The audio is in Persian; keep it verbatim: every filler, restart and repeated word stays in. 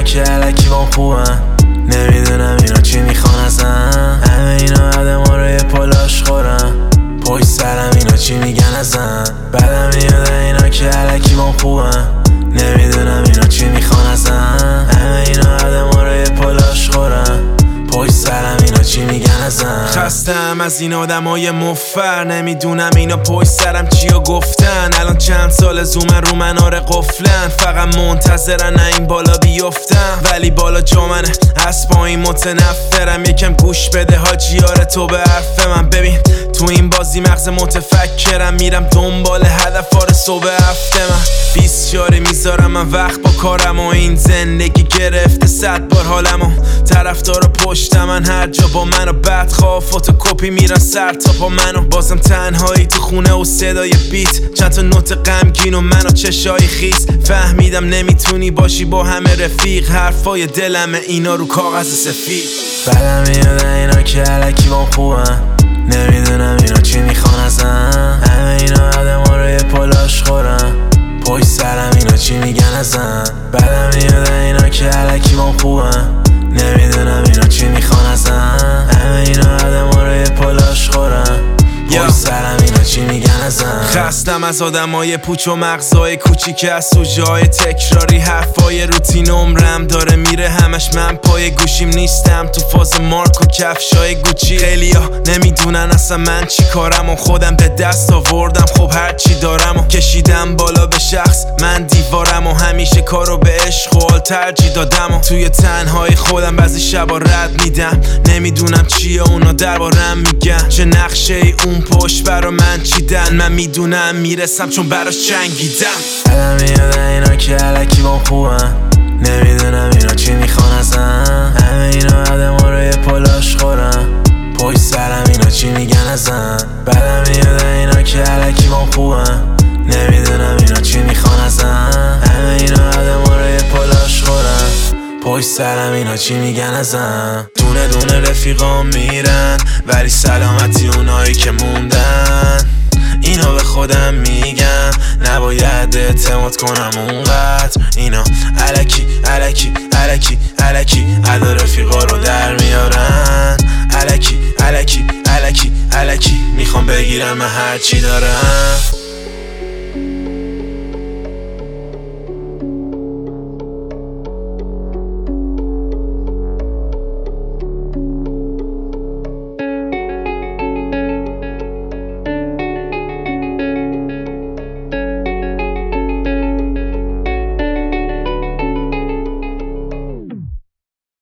که علکی بام خوبن، نمیدونم اینا چی میخوان ازن. همه اینا عدم رو یه پلاش خورن، پشت سرم اینا چی میگن ازن. بعدم میاد اینا که علکی بام خوبن، نمیدونم اینا چی میخوان ازن. همه اینا عدم رو یه پلاش خورن، پشت سرم اینا چی میگن ازن. خستم از این آدمای مفر، نمیدونم اینا پشت سرم چیا گفتن. الان چند سال زومن رو مناره قفلن، فقط منتظرن نه این بالا بیفتم. ولی بالا جا منه از پایین متنفرم. یکم گوش بده حاجیاره تو به حرف من. ببین تو این بازی مغز متفکرم، میرم دنبال هدف آره صبح هفته. من بیست جاری میذارم من وقت با کارم، و این زندگی گرفته صد بار حالمو. طرفدارا پشت من هر جا با منو بدخواه فوتوکوپی میرن سر تا پا منو. بازم تنهایی تو خونه و صدای بیت، چند تا نوت غمگین و منو چشای خیس. فهمیدم نمیتونی باشی با همه رفیق، حرفای دلمه اینا رو کاغذ سفید. بعدم میاد اینا که علکی بام خوبن، نمیدونم اینا چی میخوان ازن. همه اینا عدم رو یه پلاش خورن، پشت سرم اینا چی میگن ازن. بعدم میاد اینا که علکی بام خوبن، نمیدونم اینا چی میخوان ازن. همه اینا عدم رو یه پلاش خورن، پشت سرم اینا چی میگن ازن. خستم از آدمای پوچ و مغزای کوچیک، از سوژه‌های تکراری، حرفای روتین. عمرم داره میره همش من پای گوشیم نیستم، تو فاز مارک و کفشای گوچی. خیلیا نمیدونن اصلا من چی کارم، و خودم به دست آوردم خب هر چی دارم و کشیدم بالا به شخص من دیوارم. و همیشه کارو به عشق و حال ترجیح دادم، و توی تنهای خودم بعضی شبا رد میدم. نمیدونم چیه اونا دربارم میگن، چه نقشه ای اون پشت برا من چیدن. من میدونم میرسم چون براش جنگیدم. بعدم میاد اینا که علکی بام خوبن، نمیدونم اینا چی میخوان ازن. همه اینا عدم رو یه پلاش خورن، پشت سرم اینا چی میگن ازن. بعدم میاد اینا که علکی بام خوبن، نمیدونم اینا چی میخوان ازن. همه اینا عدم رو یه پلاش خورن، پشت سرم اینا چی میگن ازن. دونه دونه رفیقام میرن، ولی سلامتی اونایی که موندن. اینا به خودم میگم نباید اعتماد کنم اونقدر. اینا الکی الکی الکی الکی ادا رفیقا رو در میارن. الکی الکی الکی الکی میخوام بگیرم من هرچی دارم.